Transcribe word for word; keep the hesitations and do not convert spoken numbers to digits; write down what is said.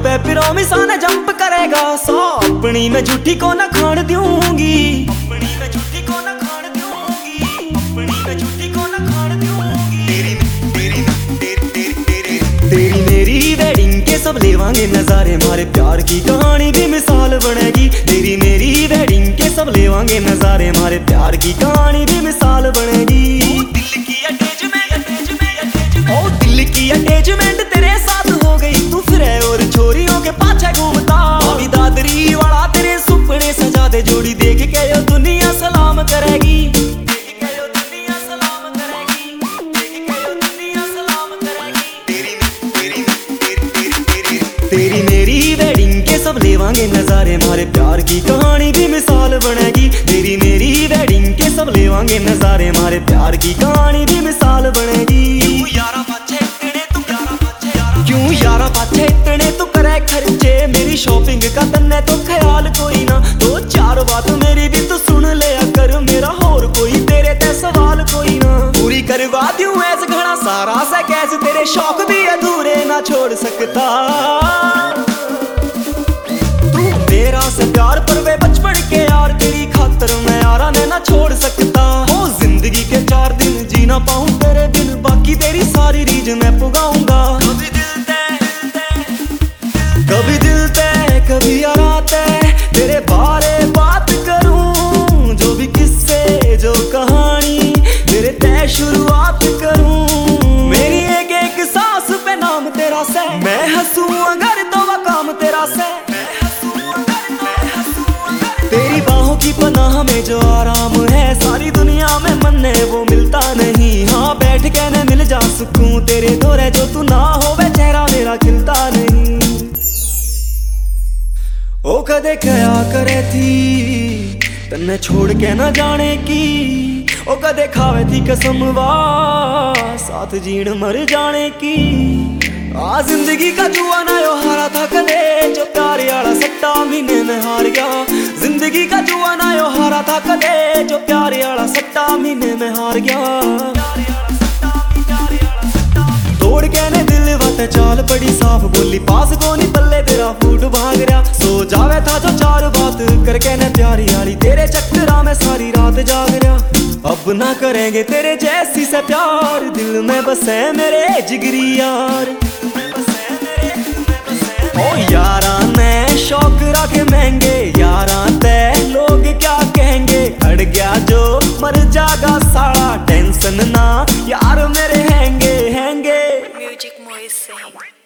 पे प्रॉमिस आने जंप करेगा सो अपनी मैं झूठी को ना खान दूंगी, अपनी मैं झूठी को ना खान दूंगी, अपनी मैं झूठी को ना खान दूंगी। तेरी तेरी तेरी तेरी तेरी मेरी वेडिंग के सब लेवांगे नजारे, हमारे प्यार की कहानी भी मिसाल बनेगी। तेरी मेरी वेडिंग के सब लेवांगे नजारे, हमारे प्यार की कहानी भी मिसाल बनेगी। दिल की अटैचमेंट, ओ दिल की अटैचमेंट तेरे साथ हो गई, तू फिर और छोरियों के पाछे घूमता। अभी दादरी वाला तेरे सुपने सजा दे, जोड़ी देख के यो दुनिया सलाम करेगी, देख के यो दुनिया सलाम करेगी, देख के यो दुनिया सलाम करेगी। तेरी तेरी तेरी तेरी तेरी मेरी वेडिंग के सब लेवांगे नजारे, हमारे प्यार की कहानी भी मिसाल बनेगी। तेरी मेरी वेडिंग के सब लेवांगे नजारे, हमारे प्यार की कहानी भी मिसाल बनेगी। क्यों यारा पाछे इतने तू करे खर्चे, मेरी शॉपिंग का तन्ने तो ख्याल कोई ना। दो चार बात मेरी भी तू सुन लिया कर, मेरा और कोई तेरे ते सवाल कोई ना। पूरी करवा दूं ऐस घड़ा सारा सा कैसे, तेरे शौक भी अधूरे ना छोड़ सकता। तू मेरा से प्यार पर वे बचपन के यार, तेरी खातर मैं यारा ने ना छोड़ सकता। ओ जिंदगी के चार दिन जी ना पाऊं तेरे दिन, बाकी तेरी सारी रीझ मैं पुगाऊंगा। कभी दिल ते कभी आराते, तेरे बारे बात करूं, जो भी किस्से जो कहानी तेरे ते शुरुआत करूं। मेरी एक एक सांस पे नाम तेरा से, मैं हंसूं अगर तो वो काम तेरा से। तेरी बाहों की पनाह में जो आराम है, सारी दुनिया में मन्ने वो मिलता नहीं। हाँ बैठ के न मिल जा सुकून तेरे दौरे, जो तू ना हो वे चेहरा मेरा खिलता नहीं। ओ कदे क्या करे थी तन्ने छोड़ के ना जाने की, ओ कदे खावे थी कसम वा साथ जीण मर जाने की। आ जिंदगी का जुआ ना यो हारा था कदे, जो प्यार वाला सट्टा महीने में हार गया। जिंदगी का जुआ ना यो हारा था कदे, जो प्यार वाला सट्टा महीने में हार गया। तोड़ के ने दिल वत चाल पड़ी साफ, बोली पास को नहीं पल्ले तेरा फूट भाग रहा। सो जावे था जो चार बात करके ने प्यारी वाली, तेरे चक्करा में सारी रात जाग रहा। अब ना करेंगे तेरे जैसी से प्यार, दिल में बसे मेरे जिगरी यार। ओ यारा ने शौक रखे महंगे, यारा ते लोग क्या कहेंगे। अड़ गया जो मर जागा साला, टेंशन ना यार मेरे हैंगे हैंगे। Music Moise Singh।